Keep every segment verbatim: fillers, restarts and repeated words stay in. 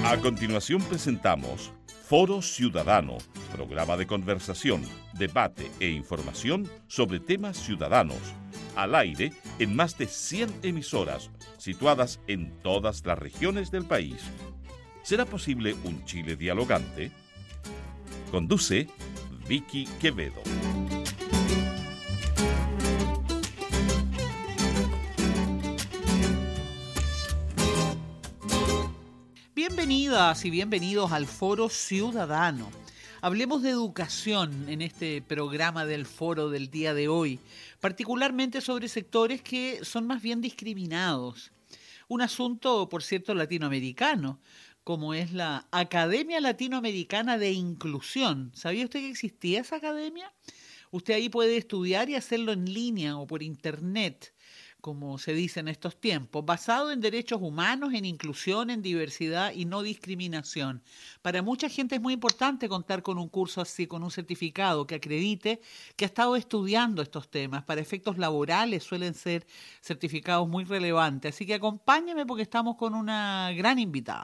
A continuación presentamos Foro Ciudadano, programa de conversación, debate e información sobre temas ciudadanos, al aire en más de cien emisoras, situadas en todas las regiones del país. ¿Será posible un Chile dialogante? Conduce Vicky Quevedo. Bienvenidas y bienvenidos al Foro Ciudadano. Hablemos de educación en este programa del foro del día de hoy, particularmente sobre sectores que son más bien discriminados. Un asunto, por cierto, latinoamericano, como es la Academia Latinoamericana de Inclusión. ¿Sabía usted que existía esa academia? Usted ahí puede estudiar y hacerlo en línea o por internet, como se dice en estos tiempos, basado en derechos humanos, en inclusión, en diversidad y no discriminación. Para mucha gente es muy importante contar con un curso así, con un certificado que acredite que ha estado estudiando estos temas. Para efectos laborales suelen ser certificados muy relevantes. Así que acompáñeme porque estamos con una gran invitada.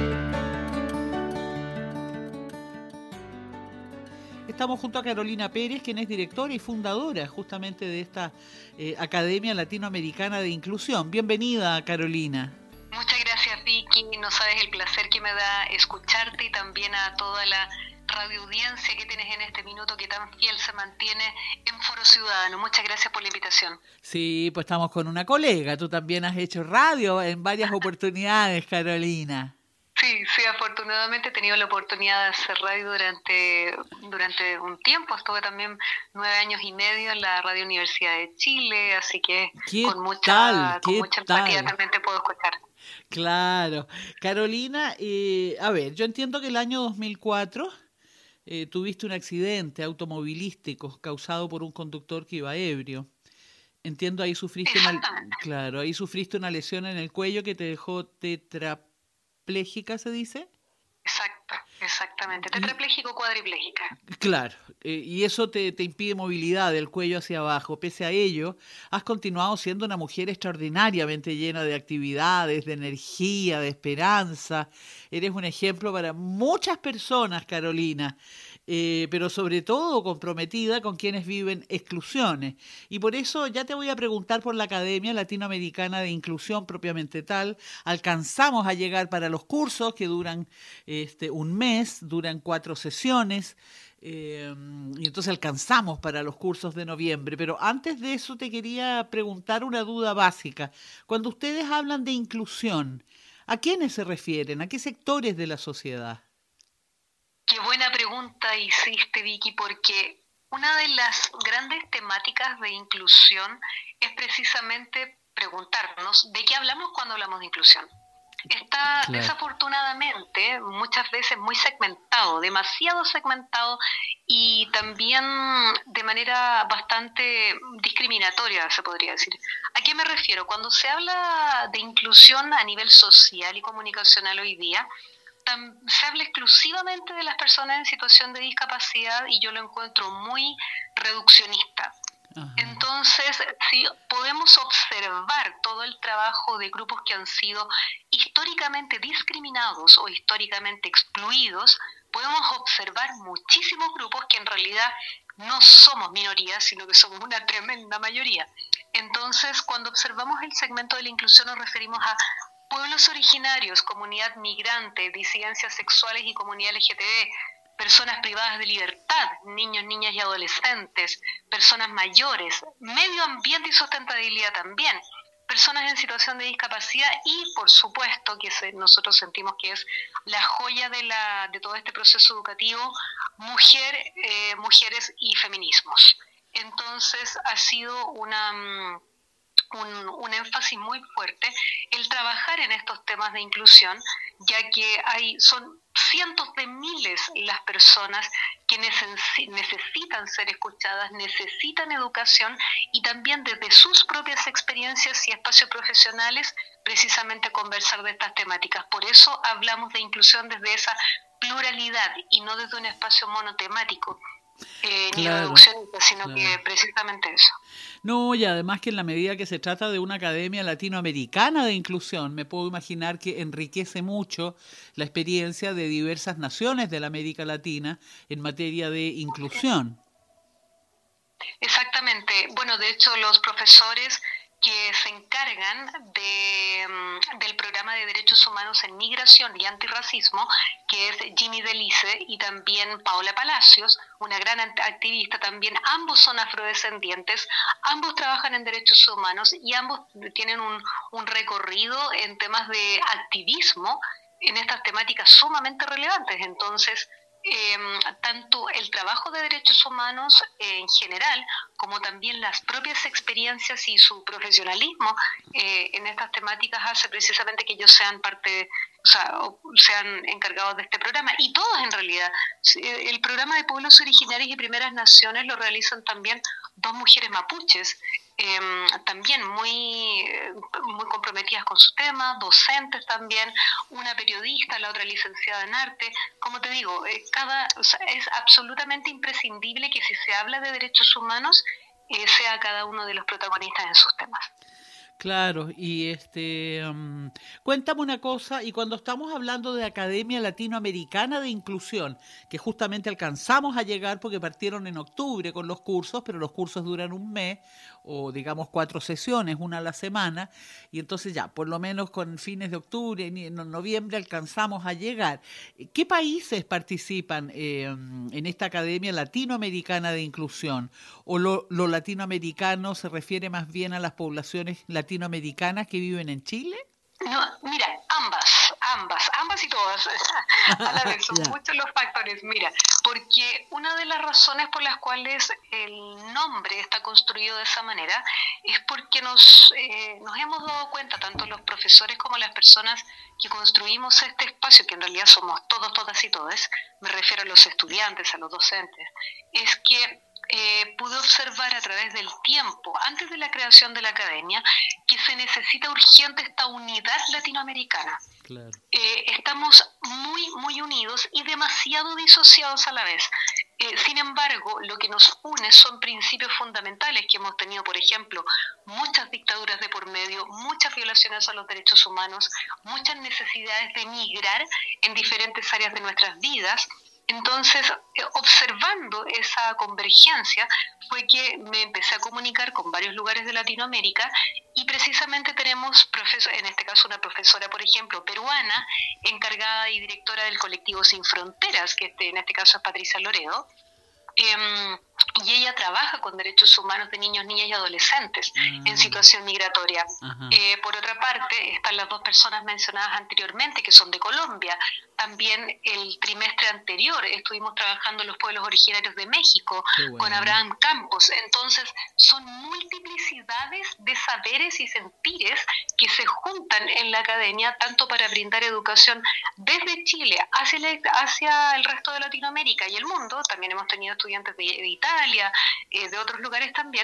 Estamos junto a Carolina Pérez, quien es directora y fundadora justamente de esta eh, Academia Latinoamericana de Inclusión. Bienvenida, Carolina. Muchas gracias, Vicky. No sabes el placer que me da escucharte y también a toda la radioaudiencia que tienes en este minuto que tan fiel se mantiene en Foro Ciudadano. Muchas gracias por la invitación. Sí, pues estamos con una colega. Tú también has hecho radio en varias oportunidades, Carolina. Sí, sí, afortunadamente he tenido la oportunidad de hacer radio durante, durante un tiempo. Estuve también nueve años y medio en la Radio Universidad de Chile, así que con mucha, tal? con ¿Qué mucha tal? empatía también te puedo escuchar. Claro. Carolina, eh, a ver, yo entiendo que el año dos mil cuatro eh, tuviste un accidente automovilístico causado por un conductor que iba ebrio. Entiendo, ahí sufriste una, claro, ahí sufriste una lesión en el cuello que te dejó tetraplégica. ¿Tetrapléjica se dice? Exacto, exactamente. Tetrapléjico, cuadripléjica. Claro, eh, y eso te, te impide movilidad del cuello hacia abajo. Pese a ello, has continuado siendo una mujer extraordinariamente llena de actividades, de energía, de esperanza. Eres un ejemplo para muchas personas, Carolina. Eh, pero sobre todo comprometida con quienes viven exclusiones. Y por eso ya te voy a preguntar por la Academia Latinoamericana de Inclusión propiamente tal. Alcanzamos a llegar para los cursos que duran este, un mes, duran cuatro sesiones, eh, y entonces alcanzamos para los cursos de noviembre. Pero antes de eso te quería preguntar una duda básica. Cuando ustedes hablan de inclusión, ¿a quiénes se refieren? ¿A qué sectores de la sociedad? Qué buena pregunta hiciste, Vicky, porque una de las grandes temáticas de inclusión es precisamente preguntarnos de qué hablamos cuando hablamos de inclusión. Está claro. Desafortunadamente muchas veces muy segmentado, demasiado segmentado y también de manera bastante discriminatoria, se podría decir. ¿A qué me refiero? Cuando se habla de inclusión a nivel social y comunicacional hoy día, se habla exclusivamente de las personas en situación de discapacidad y yo lo encuentro muy reduccionista. Ajá. Entonces, si podemos observar todo el trabajo de grupos que han sido históricamente discriminados o históricamente excluidos, podemos observar muchísimos grupos que en realidad no somos minorías, sino que somos una tremenda mayoría. Entonces, cuando observamos el segmento de la inclusión nos referimos a pueblos originarios, comunidad migrante, disidencias sexuales y comunidad L G B T, personas privadas de libertad, niños, niñas y adolescentes, personas mayores, medio ambiente y sustentabilidad también, personas en situación de discapacidad y, por supuesto, que se, nosotros sentimos que es la joya de, la, de todo este proceso educativo, mujer, eh, mujeres y feminismos. Entonces, ha sido una... Un, un énfasis muy fuerte el trabajar en estos temas de inclusión, ya que hay son cientos de miles las personas que neces- necesitan ser escuchadas, necesitan educación y también desde sus propias experiencias y espacios profesionales precisamente conversar de estas temáticas. Por eso hablamos de inclusión desde esa pluralidad y no desde un espacio monotemático. eh, ni Claro, reduccionista, sino claro. que precisamente eso. No, y además que en la medida que se trata de una academia latinoamericana de inclusión, me puedo imaginar que enriquece mucho la experiencia de diversas naciones de la América Latina en materia de inclusión. Exactamente. Bueno, de hecho, los profesores que se encargan de, mm, del programa de derechos humanos en migración y antirracismo, que es Jimmy Delice y también Paola Palacios, una gran activista también, ambos son afrodescendientes, ambos trabajan en derechos humanos y ambos tienen un, un recorrido en temas de activismo en estas temáticas sumamente relevantes. Entonces, Eh, tanto el trabajo de derechos humanos eh, en general, como también las propias experiencias y su profesionalismo eh, en estas temáticas hace precisamente que ellos sean parte, o sea, o sean encargados de este programa. Y todos en realidad. El programa de pueblos originarios y primeras naciones lo realizan también dos mujeres mapuches, eh, también muy, muy comprometidas con su tema, docentes también, una periodista, la otra licenciada en arte. Como te digo, eh, cada, o sea, es absolutamente imprescindible que si se habla de derechos humanos, eh, sea cada uno de los protagonistas en sus temas. Claro, y este, um, cuéntame una cosa, y cuando estamos hablando de Academia Latinoamericana de Inclusión, que justamente alcanzamos a llegar porque partieron en octubre con los cursos, pero los cursos duran un mes, o digamos cuatro sesiones, una a la semana, y entonces ya, por lo menos con fines de octubre, en noviembre alcanzamos a llegar. ¿Qué países participan eh, en esta Academia Latinoamericana de Inclusión? ¿O lo, lo latinoamericano se refiere más bien a las poblaciones latinoamericanas latinoamericanas que viven en Chile? No, mira, ambas, ambas, ambas y todas, a la vez, son yeah. muchos los factores, mira, porque una de las razones por las cuales el nombre está construido de esa manera es porque nos, eh, nos hemos dado cuenta, tanto los profesores como las personas que construimos este espacio, que en realidad somos todos, todas y todes, me refiero a los estudiantes, a los docentes, es que Eh, pude observar a través del tiempo, antes de la creación de la academia, que se necesita urgente esta unidad latinoamericana. Claro. Eh, estamos muy, muy unidos y demasiado disociados a la vez. Eh, sin embargo, lo que nos une son principios fundamentales que hemos tenido, por ejemplo, muchas dictaduras de por medio, muchas violaciones a los derechos humanos, muchas necesidades de migrar en diferentes áreas de nuestras vidas. Entonces, observando esa convergencia, fue que me empecé a comunicar con varios lugares de Latinoamérica y precisamente tenemos, profesor, en este caso una profesora, por ejemplo, peruana, encargada y directora del colectivo Sin Fronteras, que este, en este caso es Patricia Loredo, eh, y ella trabaja con derechos humanos de niños, niñas y adolescentes uh-huh. en situación migratoria. Uh-huh. Eh, por otra parte, están las dos personas mencionadas anteriormente, que son de Colombia. También el trimestre anterior estuvimos trabajando en los pueblos originarios de México, bueno. con Abraham Campos. Entonces, son multiplicidades de saberes y sentires que se juntan en la academia, tanto para brindar educación desde Chile hacia, la, hacia el resto de Latinoamérica y el mundo. También hemos tenido estudiantes de, de Italia, eh, de otros lugares también.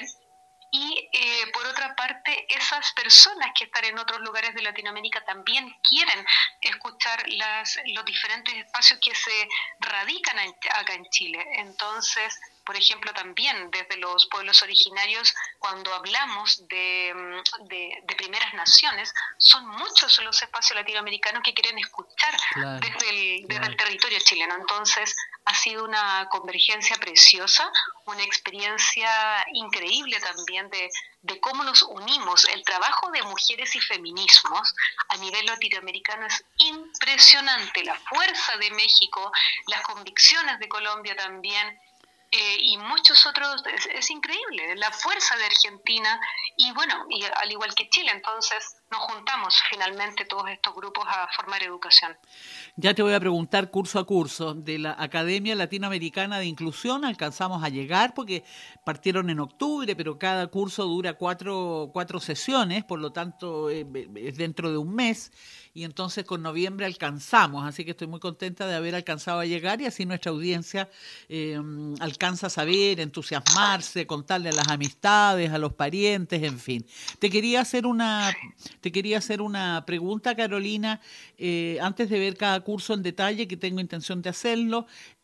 Y eh, por otra parte, esas personas que están en otros lugares de Latinoamérica también quieren escuchar las, los diferentes espacios que se radican en, acá en Chile. Entonces, por ejemplo, también desde los pueblos originarios, cuando hablamos de, de, de primeras naciones, son muchos los espacios latinoamericanos que quieren escuchar claro, desde, el, claro. desde el territorio chileno. Entonces, ha sido una convergencia preciosa, una experiencia increíble también de, de cómo nos unimos. El trabajo de mujeres y feminismos a nivel latinoamericano es impresionante. La fuerza de México, las convicciones de Colombia también, eh, y muchos otros, es, es increíble, la fuerza de Argentina y bueno, y al igual que Chile. Entonces nos juntamos finalmente todos estos grupos a formar educación. Ya te voy a preguntar curso a curso, de la Academia Latinoamericana de Inclusión alcanzamos a llegar porque partieron en octubre, pero cada curso dura cuatro, cuatro sesiones, por lo tanto eh, es dentro de un mes, y entonces con noviembre alcanzamos, así que estoy muy contenta de haber alcanzado a llegar y así nuestra audiencia eh, alcanza a saber, entusiasmarse, contarle a las amistades, a los parientes, en fin. Te quería hacer una... Te te quería hacer una pregunta, Carolina, eh, antes de ver cada curso en detalle, que tengo intención de hacerlo.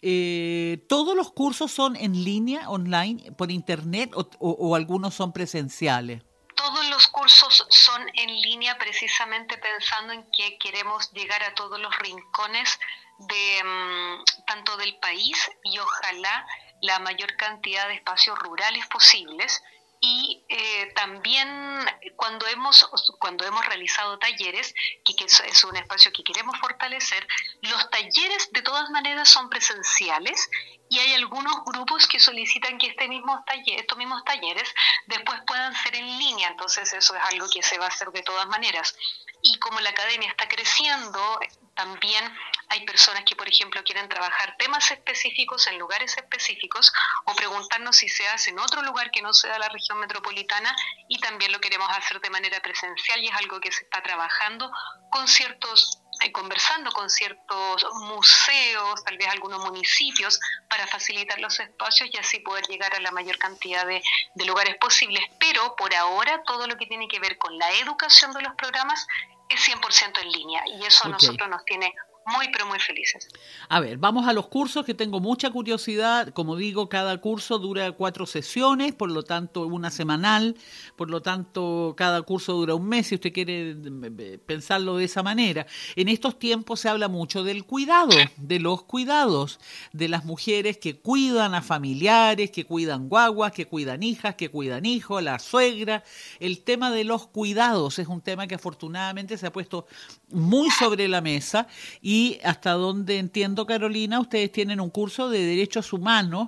Eh, ¿Todos los cursos son en línea, online, por internet o, o, o algunos son presenciales? Todos los cursos son en línea precisamente pensando en que queremos llegar a todos los rincones de um, tanto del país y ojalá la mayor cantidad de espacios rurales posibles. Y eh, también cuando hemos cuando hemos realizado talleres, que, que es un espacio que queremos fortalecer, los talleres de todas maneras son presenciales y hay algunos grupos que solicitan que este mismo taller, estos mismos talleres después puedan ser en línea, entonces eso es algo que se va a hacer de todas maneras. Y como la academia está creciendo, también hay personas que, por ejemplo, quieren trabajar temas específicos en lugares específicos o preguntarnos si se hace en otro lugar que no sea la región metropolitana, y también lo queremos hacer de manera presencial y es algo que se está trabajando con ciertos, eh, conversando con ciertos museos, tal vez algunos municipios, para facilitar los espacios y así poder llegar a la mayor cantidad de, de lugares posibles. Pero por ahora todo lo que tiene que ver con la educación de los programas es cien por ciento en línea y eso a Okay. nosotros nos tiene muy, pero muy felices. A ver, vamos a los cursos, que tengo mucha curiosidad. Como digo, cada curso dura cuatro sesiones, por lo tanto, una semanal. Por lo tanto, cada curso dura un mes, si usted quiere pensarlo de esa manera. En estos tiempos se habla mucho del cuidado, de los cuidados, de las mujeres que cuidan a familiares, que cuidan guaguas, que cuidan hijas, que cuidan hijos, la suegra. El tema de los cuidados es un tema que afortunadamente se ha puesto muy sobre la mesa. Y Y hasta donde entiendo, Carolina, ustedes tienen un curso de Derechos Humanos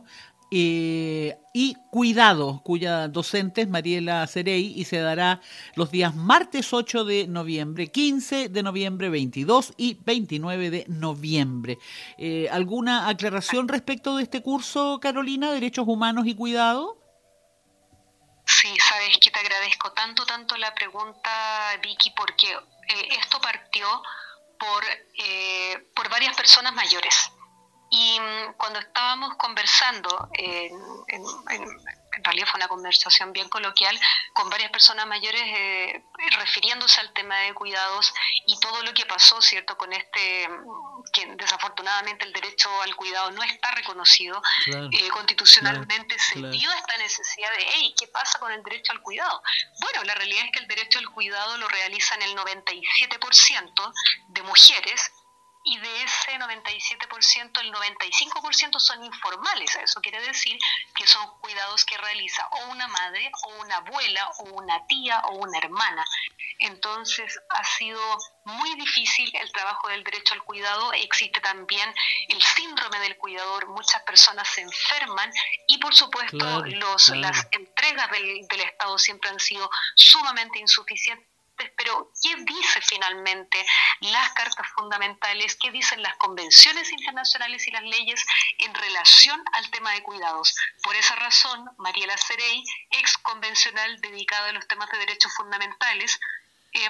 eh, y Cuidado, cuya docente es Mariela Cerey, y se dará los días martes ocho de noviembre, quince de noviembre, veintidós y veintinueve de noviembre. Eh, ¿Alguna aclaración respecto de este curso, Carolina, Derechos Humanos y Cuidado? Sí, sabes que te agradezco tanto, tanto la pregunta, Vicky, porque eh, esto partió por, eh, por varias personas mayores. Y um, cuando estábamos conversando, eh, en, en, en realidad fue una conversación bien coloquial, con varias personas mayores eh, refiriéndose al tema de cuidados y todo lo que pasó, ¿cierto?, con este, que desafortunadamente el derecho al cuidado no está reconocido, claro, eh, constitucionalmente, claro, se claro. dio esta necesidad de, hey, ¿qué pasa con el derecho al cuidado? Bueno, la realidad es que el derecho al cuidado lo realizan el noventa y siete por ciento de mujeres, y de ese noventa y siete por ciento, el noventa y cinco por ciento son informales. Eso quiere decir que son cuidados que realiza o una madre, o una abuela, o una tía, o una hermana. Entonces ha sido muy difícil el trabajo del derecho al cuidado. Existe también el síndrome del cuidador, muchas personas se enferman y por supuesto claro, los, claro. las entregas del, del Estado siempre han sido sumamente insuficientes. Pero, ¿qué dice finalmente las cartas fundamentales? ¿Qué dicen las convenciones internacionales y las leyes en relación al tema de cuidados? Por esa razón, Mariela Cerey, ex convencional dedicada a los temas de derechos fundamentales, eh,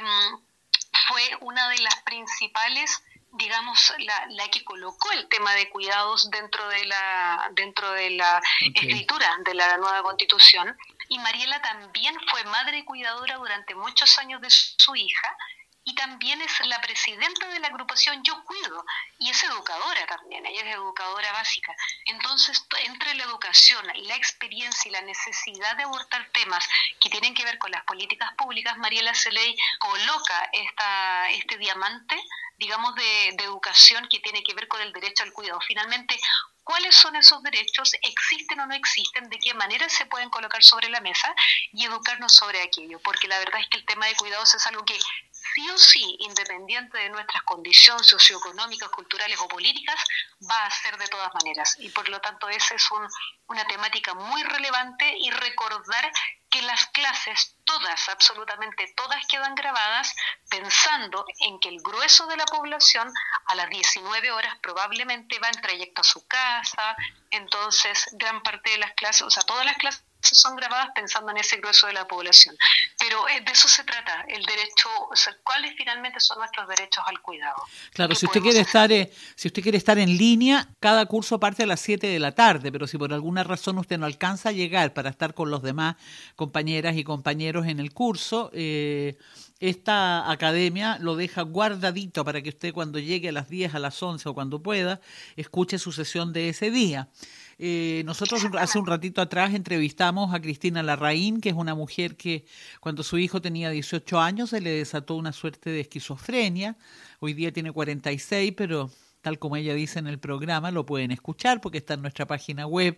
fue una de las principales, digamos, la, la que colocó el tema de cuidados dentro de la, dentro de la okay. escritura de la nueva Constitución. Y Mariela también fue madre y cuidadora durante muchos años de su hija y también es la presidenta de la agrupación Yo Cuido y es educadora también, ella es educadora básica. Entonces, entre la educación y la experiencia y la necesidad de abordar temas que tienen que ver con las políticas públicas, Mariela Cerey coloca esta, este diamante, digamos, de, de educación que tiene que ver con el derecho al cuidado. Finalmente, ¿cuáles son esos derechos? ¿Existen o no existen? ¿De qué manera se pueden colocar sobre la mesa? Y educarnos sobre aquello, porque la verdad es que el tema de cuidados es algo que sí o sí, independiente de nuestras condiciones socioeconómicas, culturales o políticas, va a ser de todas maneras. Y por lo tanto esa es un, una temática muy relevante y recordar que las clases, todas, absolutamente todas, quedan grabadas pensando en que el grueso de la población a las diecinueve horas probablemente va en trayecto a su casa, entonces gran parte de las clases, o sea, todas las clases son grabadas pensando en ese grueso de la población. Pero eh, de eso se trata, el derecho, o sea, cuáles finalmente son nuestros derechos al cuidado. Claro, si usted quiere estar, eh, si usted quiere estar en línea, cada curso parte a las siete de la tarde, pero si por alguna razón usted no alcanza a llegar para estar con los demás compañeras y compañeros en el curso, eh, esta academia lo deja guardadito para que usted cuando llegue a las diez, a las once o cuando pueda, escuche su sesión de ese día. Eh, nosotros hace un ratito atrás entrevistamos a Cristina Larraín, que es una mujer que cuando su hijo tenía dieciocho años se le desató una suerte de esquizofrenia. Hoy día tiene cuarenta y seis, pero tal como ella dice en el programa, lo pueden escuchar porque está en nuestra página web.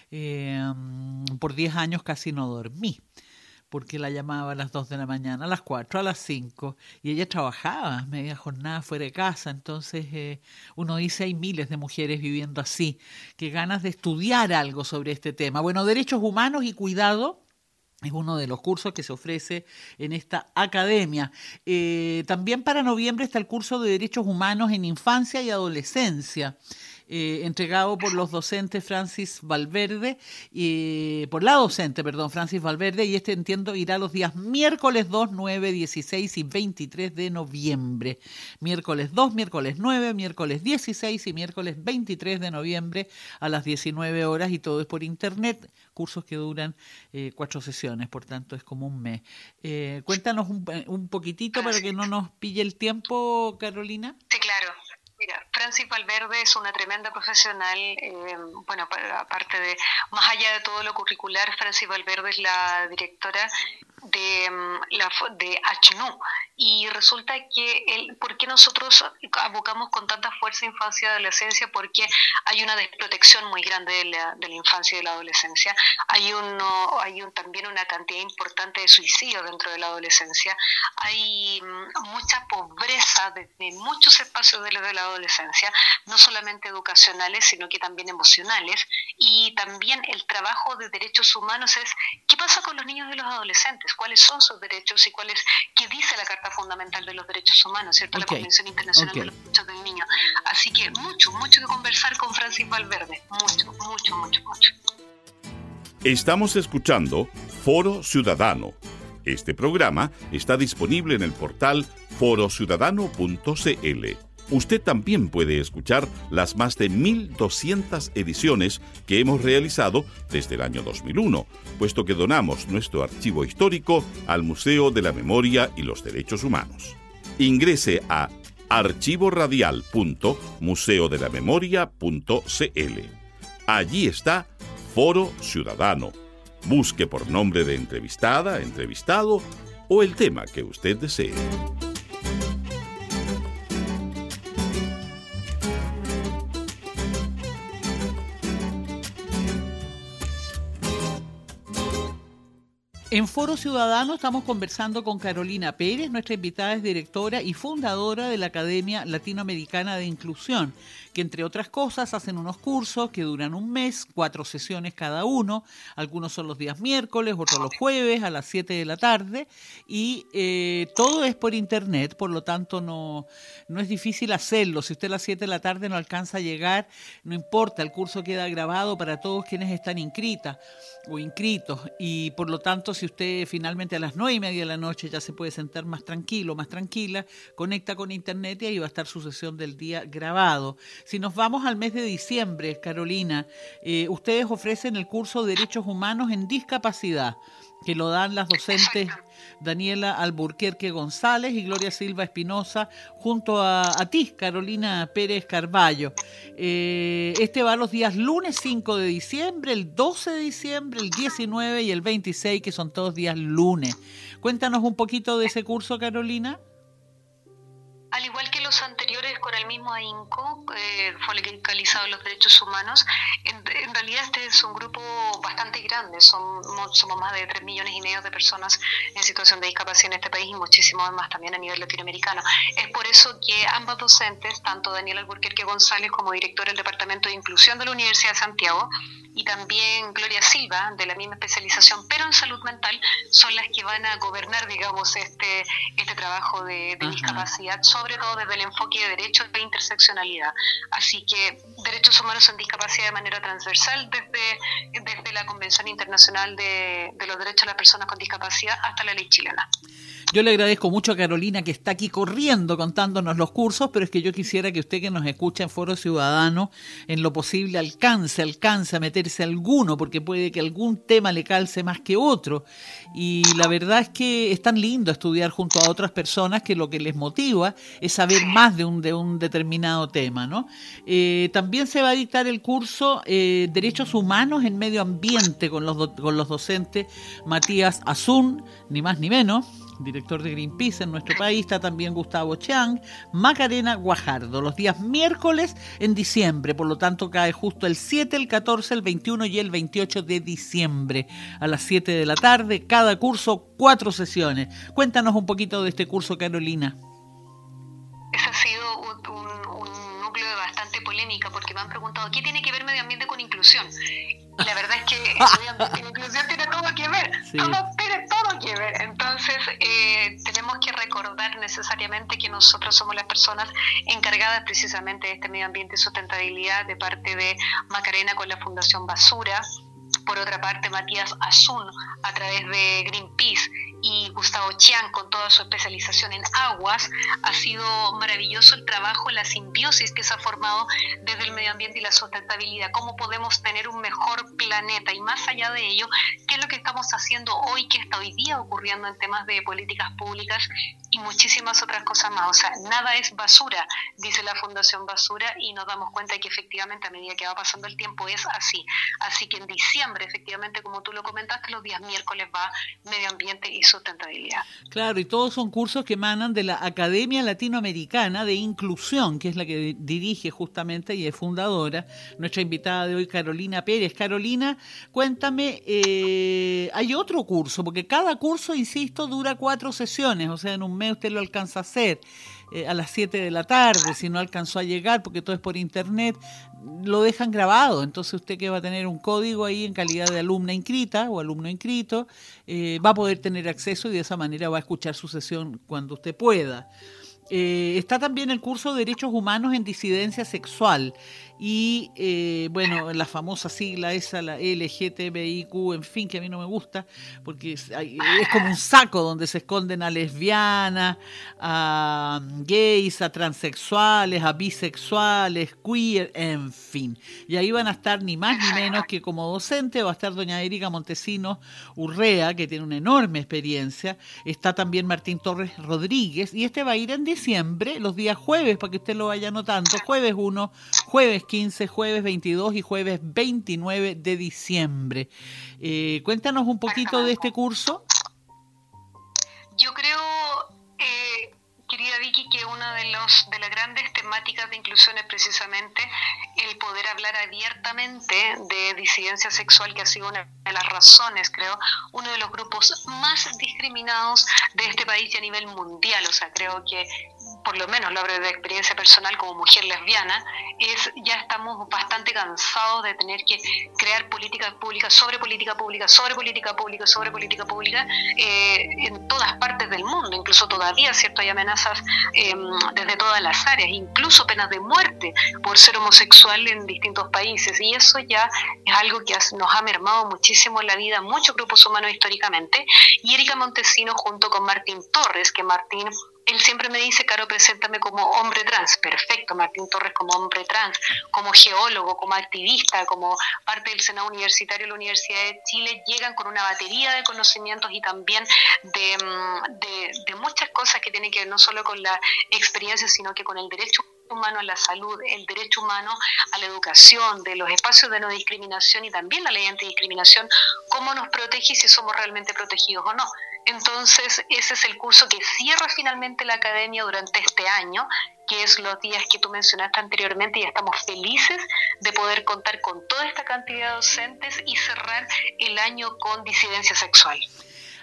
Eh, por diez años casi no dormí, porque la llamaba a las dos de la mañana, a las cuatro, a las cinco, y ella trabajaba media jornada fuera de casa. Entonces eh, uno dice, hay miles de mujeres viviendo así, que ganas de estudiar algo sobre este tema. Bueno, derechos humanos y cuidado es uno de los cursos que se ofrece en esta academia. Eh, también para noviembre está el curso de Derechos Humanos en Infancia y Adolescencia, Eh, entregado por los docentes Francis Valverde, eh, por la docente, perdón, Francis Valverde, y este entiendo irá los días miércoles dos, nueve, dieciséis y veintitrés de noviembre. Miércoles dos, miércoles nueve, miércoles dieciséis y miércoles veintitrés de noviembre a las diecinueve horas, y todo es por internet, cursos que duran eh, cuatro sesiones, por tanto es como un mes. Eh, cuéntanos un, un poquitito para que no nos pille el tiempo, Carolina. Sí, claro. Mira, Francis Valverde es una tremenda profesional, eh, bueno, aparte de, más allá de todo lo curricular, Francis Valverde es la directora de, la, de H N U, y resulta que, el, ¿por qué nosotros abocamos con tanta fuerza infancia y adolescencia? Porque hay una desprotección muy grande de la, de la infancia y de la adolescencia, hay, uno, hay un, también una cantidad importante de suicidios dentro de la adolescencia, hay mucha pobreza desde muchos espacios de la, de la adolescencia, no solamente educacionales, sino que también emocionales, y también el trabajo de derechos humanos es, ¿qué pasa con los niños y los adolescentes? ¿Cuáles son sus derechos y cuáles, qué dice la Carta Fundamental de los Derechos Humanos, ¿cierto? Okay. La Convención Internacional okay. de los Derechos del Niño. Así que mucho, mucho que conversar con Francis Valverde, mucho, mucho, mucho, mucho. Estamos escuchando Foro Ciudadano. Este programa está disponible en el portal foro ciudadano punto c l. Usted también puede escuchar las más de mil doscientas ediciones que hemos realizado desde el año dos mil uno, puesto que donamos nuestro archivo histórico al Museo de la Memoria y los Derechos Humanos. Ingrese a archivo radial punto museo de la memoria punto c l. Allí está Foro Ciudadano. Busque por nombre de entrevistada, entrevistado o el tema que usted desee. En Foro Ciudadano estamos conversando con Carolina Pérez, nuestra invitada es directora y fundadora de la Academia Latinoamericana de Inclusión, que entre otras cosas hacen unos cursos que duran un mes, cuatro sesiones cada uno, algunos son los días miércoles, otros los jueves a las siete de la tarde, y eh, todo es por internet, por lo tanto no, no es difícil hacerlo. Si usted a las siete de la tarde no alcanza a llegar, no importa, el curso queda grabado para todos quienes están inscritas o inscritos, y por lo tanto si usted finalmente a las nueve y media de la noche ya se puede sentar más tranquilo, más tranquila, conecta con internet y ahí va a estar su sesión del día grabado. Si nos vamos al mes de diciembre, Carolina, eh, ustedes ofrecen el curso Derechos Humanos en Discapacidad, que lo dan las docentes Daniela Alburquerque González y Gloria Silva Espinosa, junto a, a ti, Carolina Pérez Carballo. Eh, este va los días lunes cinco de diciembre, el doce de diciembre, el diecinueve y el veintiséis, que son todos días lunes. Cuéntanos un poquito de ese curso, Carolina. Al igual que los anteriores con el mismo ahínco, eh, focalizado en los derechos humanos, en, en realidad este es un grupo bastante grande, somos, somos más de tres millones y medio de personas en situación de discapacidad en este país y muchísimo más también a nivel latinoamericano. Es por eso que ambas docentes, tanto Daniela Alburquerque González como directora del Departamento de Inclusión de la Universidad de Santiago, y también Gloria Silva, de la misma especialización, pero en salud mental, son las que van a gobernar, digamos, este, este trabajo de, de discapacidad, sobre todo desde el enfoque de derechos e interseccionalidad. Así que derechos humanos en discapacidad de manera transversal, desde, desde la Convención Internacional de, de los Derechos de las Personas con Discapacidad hasta la ley chilena. Yo le agradezco mucho a Carolina, que está aquí corriendo contándonos los cursos, pero es que yo quisiera que usted, que nos escucha en Foro Ciudadano, en lo posible alcance, alcance a meterse alguno, porque puede que algún tema le calce más que otro. Y la verdad es que es tan lindo estudiar junto a otras personas que lo que les motiva es saber más de un, de un determinado tema, ¿no? Eh, también se va a dictar el curso eh, Derechos Humanos en Medio Ambiente con los, do, con los docentes Matías Azun, ni más ni menos, director de Greenpeace en nuestro país. Está también Gustavo Chiang, Macarena Guajardo, los días miércoles en diciembre, por lo tanto cae justo el siete, el catorce, el veintiuno y el veintiocho de diciembre a las siete de la tarde, cada curso cuatro sesiones. Cuéntanos un poquito de este curso, Carolina. Ese ha sido un, un, un núcleo de bastante polémica, porque me han preguntado ¿qué tiene que ver medio ambiente con inclusión? Y la verdad es que el medio ambiente y la inclusión tiene todo que ver, sí. todo tiene todo que ver. Entonces eh, tenemos que recordar necesariamente que nosotros somos las personas encargadas precisamente de este medio ambiente y sustentabilidad, de parte de Macarena con la Fundación Basura, por otra parte Matías Azun a través de Greenpeace y Gustavo Chiang con toda su especialización en aguas. Ha sido maravilloso el trabajo, la simbiosis que se ha formado desde el medio ambiente y la sustentabilidad, cómo podemos tener un mejor planeta, y más allá de ello, qué es lo que estamos haciendo hoy, qué está hoy día ocurriendo en temas de políticas públicas y muchísimas otras cosas más. O sea, nada es basura, dice la Fundación Basura, y nos damos cuenta de que efectivamente a medida que va pasando el tiempo es así. Así que en diciembre, efectivamente, como tú lo comentaste, los días miércoles va medio ambiente y sustentabilidad. Claro, y todos son cursos que emanan de la Academia Latinoamericana de Inclusión, que es la que dirige justamente y es fundadora nuestra invitada de hoy, Carolina Pérez. Carolina, cuéntame, eh, hay otro curso, porque cada curso, insisto, dura cuatro sesiones, o sea, en un mes usted lo alcanza a hacer. Eh, a las siete de la tarde, si no alcanzó a llegar porque todo es por internet, lo dejan grabado, entonces usted, que va a tener un código ahí en calidad de alumna inscrita o alumno inscrito, eh, va a poder tener acceso y de esa manera va a escuchar su sesión cuando usted pueda. Eh, está también el curso de Derechos Humanos en Disidencia Sexual y, eh, bueno, la famosa sigla esa, la L G T B I Q, en fin, que a mí no me gusta, porque es, es como un saco donde se esconden a lesbianas, a gays, a transexuales, a bisexuales, queer, en fin. Y ahí van a estar ni más ni menos que como docente va a estar doña Erika Montesinos Urrea, que tiene una enorme experiencia. Está también Martín Torres Rodríguez, y este va a ir en diciembre, los días jueves, para que usted lo vaya anotando, jueves uno, jueves quince, jueves veintidós y jueves veintinueve de diciembre. Eh, cuéntanos un poquito de este curso. Yo creo, eh, querida Vicky, que una de, los, de las grandes temáticas de inclusión es precisamente el poder hablar abiertamente de disidencia sexual, que ha sido una de las razones, creo, uno de los grupos más discriminados de este país y a nivel mundial. O sea, creo que, por lo menos lo hablo de experiencia personal como mujer lesbiana, es ya estamos bastante cansados de tener que crear políticas públicas sobre política pública, sobre política pública, sobre política pública eh, en todas partes del mundo. Incluso todavía, ¿cierto?, hay amenazas eh, desde todas las áreas, incluso penas de muerte por ser homosexual en distintos países, y eso ya es algo que nos ha mermado muchísimo en la vida a muchos grupos humanos históricamente. Y Erika Montesinos junto con Martín Torres, que Martín, él siempre me dice: Caro, preséntame como hombre trans. Perfecto, Martín Torres como hombre trans, como geólogo, como activista, como parte del Senado Universitario de la Universidad de Chile, llegan con una batería de conocimientos y también de, de, de muchas cosas que tienen que ver no solo con la experiencia, sino que con el derecho humano a la salud, el derecho humano a la educación, de los espacios de no discriminación y también la ley antidiscriminación, cómo nos protege y si somos realmente protegidos o no. Entonces, ese es el curso que cierra finalmente la academia durante este año, que es los días que tú mencionaste anteriormente, y estamos felices de poder contar con toda esta cantidad de docentes y cerrar el año con disidencia sexual.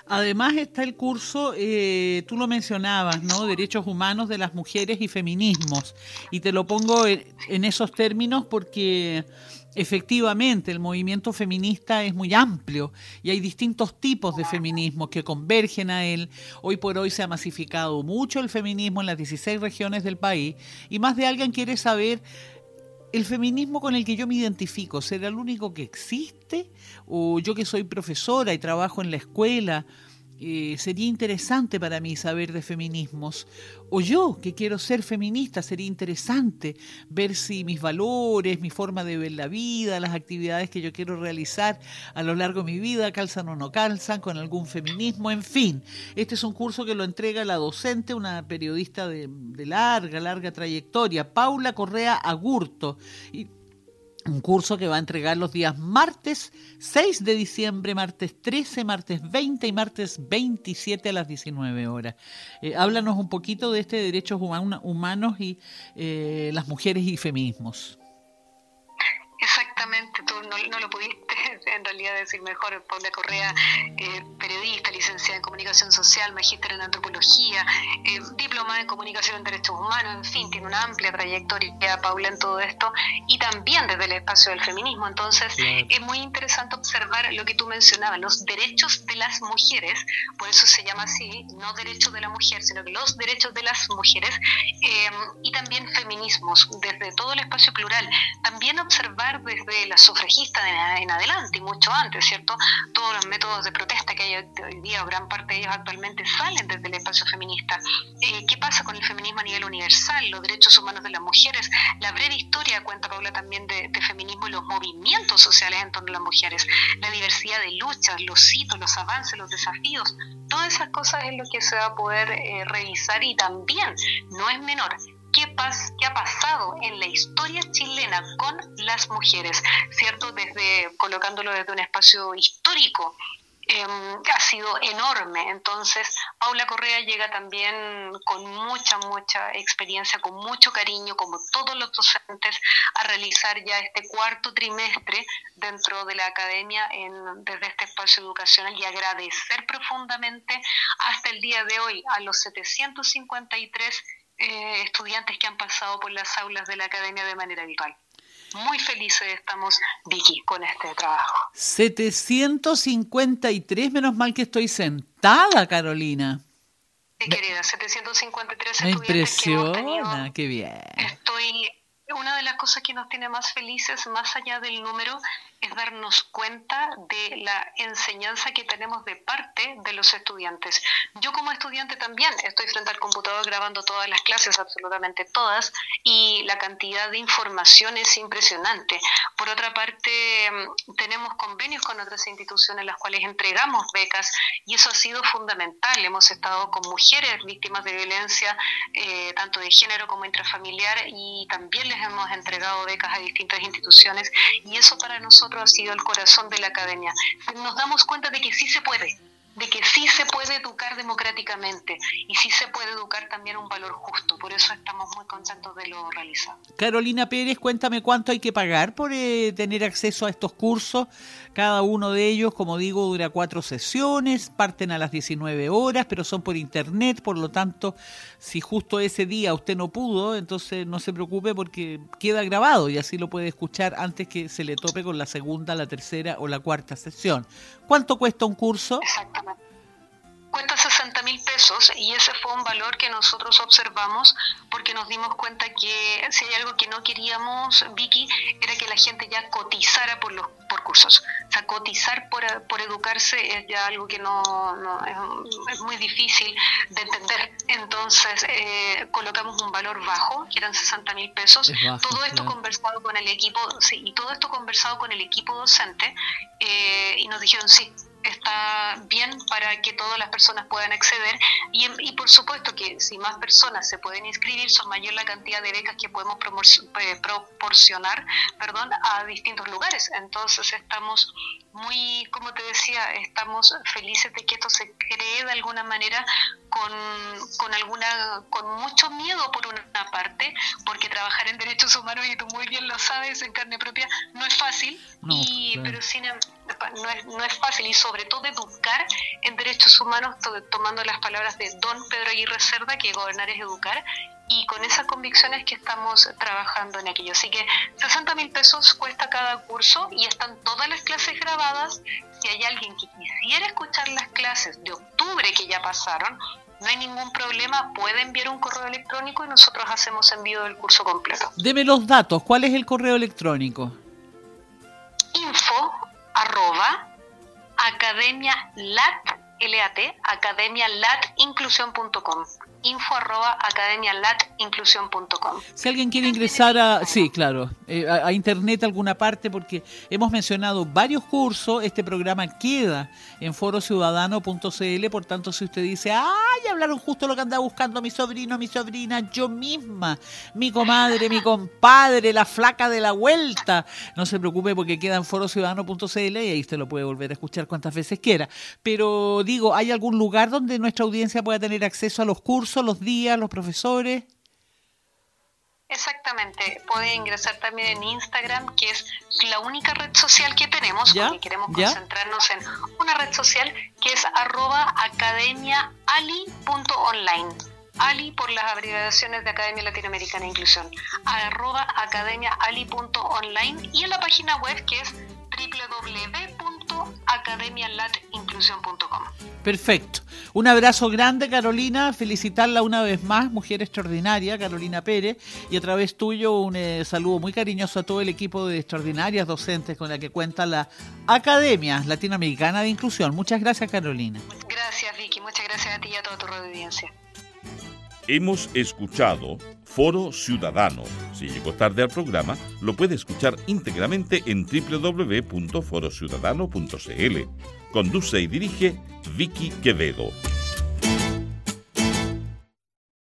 Además está el curso, eh, tú lo mencionabas, ¿no? Derechos humanos de las mujeres y feminismos. Y te lo pongo en, en esos términos porque efectivamente el movimiento feminista es muy amplio y hay distintos tipos de feminismo que convergen a él. Hoy por hoy se ha masificado mucho el feminismo en las dieciséis regiones del país y más de alguien quiere saber... ¿El feminismo con el que yo me identifico será el único que existe? ¿O yo que soy profesora y trabajo en la escuela, eh, sería interesante para mí saber de feminismos? ¿O yo que quiero ser feminista, sería interesante ver si mis valores, mi forma de ver la vida, las actividades que yo quiero realizar a lo largo de mi vida, calzan o no calzan con algún feminismo? En fin, este es un curso que lo entrega la docente, una periodista de, de larga, larga trayectoria, Paula Correa Agurto, y un curso que va a entregar los días martes seis de diciembre, martes trece, martes veinte y martes veintisiete a las diecinueve horas. Eh, háblanos un poquito de este derechos human- humanos y eh, las mujeres y feminismos. Exactamente, tú no, no lo pudiste en realidad decir mejor. Paula Correa, eh, periodista, licenciada en comunicación social, magíster en antropología, eh, diplomada en comunicación en derechos humanos, en fin, tiene una amplia trayectoria Paula en todo esto y también desde el espacio del feminismo. Entonces, claro, es muy interesante observar lo que tú mencionabas, los derechos de las mujeres, por eso se llama así, no derechos de la mujer, sino que los derechos de las mujeres, eh, y también feminismos, desde todo el espacio plural. También observar desde las sufragistas en adelante y mucho antes, ¿cierto? Todos los métodos de protesta que hay hoy día, o gran parte de ellos actualmente, salen desde el espacio feminista. Eh, ¿Qué pasa con el feminismo a nivel universal? Los derechos humanos de las mujeres, la breve historia, cuenta Paula también, de, de feminismo y los movimientos sociales en torno a las mujeres, la diversidad de luchas, los hitos, los avances, los desafíos, todas esas cosas es lo que se va a poder eh, revisar. Y también, no es menor, ¿Qué, pas, ¿Qué ha pasado en la historia chilena con las mujeres? ¿Cierto? Desde, colocándolo desde un espacio histórico, eh, ha sido enorme. Entonces, Paula Correa llega también con mucha, mucha experiencia, con mucho cariño, como todos los docentes, a realizar ya este cuarto trimestre dentro de la academia en, desde este espacio educacional, y agradecer profundamente hasta el día de hoy a los setecientos cincuenta y tres Eh, estudiantes que han pasado por las aulas de la academia de manera habitual. Muy felices estamos, Vicky, con este trabajo. setecientos cincuenta y tres, menos mal que estoy sentada, Carolina. Sí, querida, setecientos cincuenta y tres me estudiantes que hemos tenido. Impresiona, qué bien. Estoy... Una de las cosas que nos tiene más felices, más allá del número, es darnos cuenta de la enseñanza que tenemos de parte de los estudiantes. Yo como estudiante también estoy frente al computador grabando todas las clases, absolutamente todas, y la cantidad de información es impresionante. Por otra parte, tenemos convenios con otras instituciones las cuales entregamos becas, y eso ha sido fundamental. Hemos estado con mujeres víctimas de violencia, eh, tanto de género como intrafamiliar, y también les hemos entregado becas a distintas instituciones, y eso para nosotros ha sido el corazón de la academia. Nos damos cuenta de que sí se puede, de que sí se puede educar democráticamente y sí se puede educar también un valor justo. Por eso estamos muy contentos de lo realizado. Carolina Pérez, cuéntame cuánto hay que pagar por eh, tener acceso a estos cursos. Cada uno de ellos, como digo, dura cuatro sesiones, parten a las diecinueve horas, pero son por internet, por lo tanto, si justo ese día usted no pudo, entonces no se preocupe porque queda grabado y así lo puede escuchar antes que se le tope con la segunda, la tercera o la cuarta sesión. ¿Cuánto cuesta un curso? Exactamente. Cuesta sesenta mil pesos, y ese fue un valor que nosotros observamos porque nos dimos cuenta que si hay algo que no queríamos, Vicky, era que la gente ya cotizara por los por cursos. O sea, cotizar por, por educarse es ya algo que no, no es, es muy difícil de entender. Entonces, eh, colocamos un valor bajo, que eran sesenta mil pesos. Bajo, todo esto claro. conversado con el equipo, sí, y todo esto conversado con el equipo docente, eh, y nos dijeron sí, está bien para que todas las personas puedan acceder, y, y por supuesto que si más personas se pueden inscribir, son mayor la cantidad de becas que podemos proporcionar perdón, a distintos lugares. Entonces estamos muy, como te decía, estamos felices de que esto se cree de alguna manera con, con alguna con mucho miedo por una parte, porque trabajar en derechos humanos, y tú muy bien lo sabes en carne propia, no es fácil, no, y, claro. pero sin no es, no es fácil, y sobre todo educar en derechos humanos, to, tomando las palabras de don Pedro Aguirre Cerda, que gobernar es educar, y con esas convicciones que estamos trabajando en aquello. Así que sesenta mil pesos cuesta cada curso y están todas las clases grabadas. Si hay alguien que quisiera escuchar las clases de octubre que ya pasaron, no hay ningún problema, puede enviar un correo electrónico y nosotros hacemos envío del curso completo. Deme los datos, ¿cuál es el correo electrónico? Info arroba academia lat, L A T, academia lat inclusión punto com. Info arroba academia lat inclusión punto com. Si alguien quiere ingresar a, sí, claro, eh, a, a internet alguna parte, porque hemos mencionado varios cursos, este programa queda en foro ciudadano punto c l, por tanto, si usted dice, ay, hablaron justo lo que andaba buscando mi sobrino, mi sobrina, yo misma, mi comadre, mi compadre, la flaca de la vuelta, no se preocupe porque queda en foro ciudadano punto c l y ahí usted lo puede volver a escuchar cuantas veces quiera. Pero digo, ¿hay algún lugar donde nuestra audiencia pueda tener acceso a los cursos, los días, los profesores? Exactamente, puede ingresar también en Instagram, que es la única red social que tenemos, ¿Ya? porque queremos ¿Ya? concentrarnos en una red social que es arroba academia ali punto online. Ali por las abreviaciones de Academia Latinoamericana de Inclusión, arroba academia ali punto online, y en la página web que es doble u doble u doble u punto academia lat inclusión punto com. Perfecto. Un abrazo grande, Carolina. Felicitarla una vez más, mujer extraordinaria, Carolina Pérez. Y a través tuyo, un eh, saludo muy cariñoso a todo el equipo de extraordinarias docentes con la que cuenta la Academia Latinoamericana de Inclusión. Muchas gracias, Carolina. Gracias, Vicky. Muchas gracias a ti y a toda tu audiencia. Hemos escuchado Foro Ciudadano. Si llegó tarde al programa, lo puede escuchar íntegramente en doble u doble u doble u punto foro ciudadano punto c l. Conduce y dirige Vicky Quevedo.